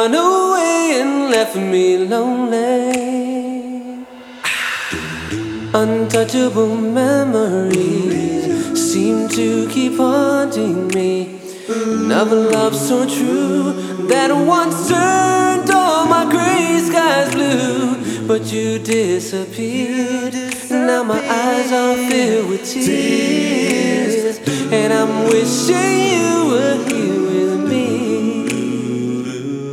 gone away and left me lonely. Untouchable memories seem to keep haunting me. Another love so true that once turned all my gray skies blue. But you disappeared, now my eyes are filled with tears, and I'm wishing you were here.